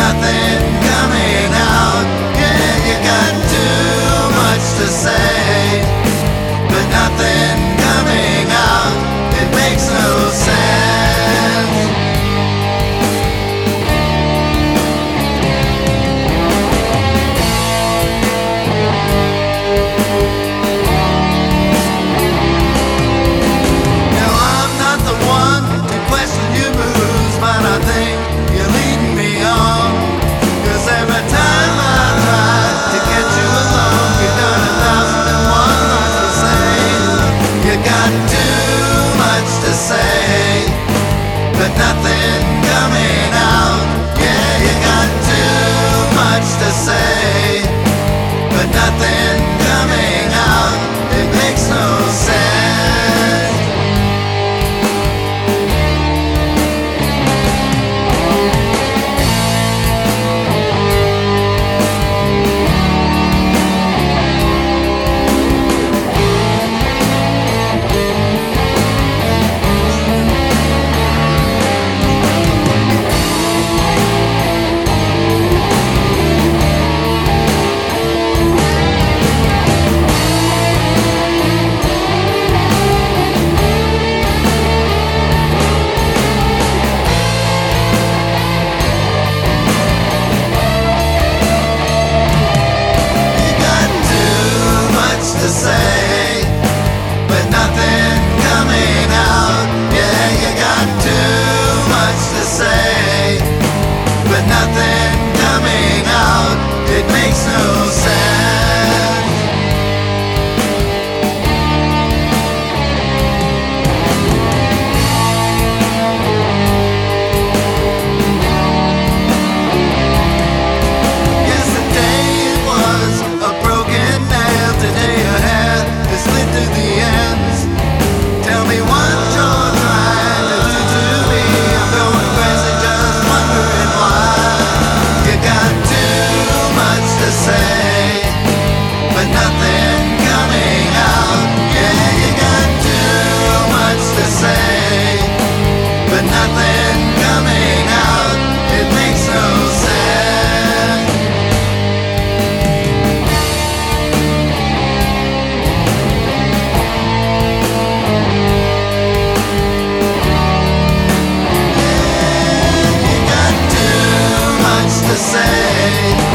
nothing coming out. Yeah, you got too much to say, but nothing coming out. It makes no sense. No, I'm not the one to question your moves, but I think you're leading me on. 'Cause every time I try to get you alone, you've done 1,001 things to say. You got too much to say, but nothing coming out. Yeah, you got too much to say, but nothing coming out. It makes no sense. To say, but nothing coming out. Yeah, you got too much to say, but nothing coming out. It makes no sense. Yesterday it was a broken nail. Today your hair is lit to the ends. Tell me what you're trying to do to me. I'm going crazy just wondering why. You got too much to say, but nothing coming out. Yeah, you got too much to say, but nothing coming out. It makes no sense. You got too much to say,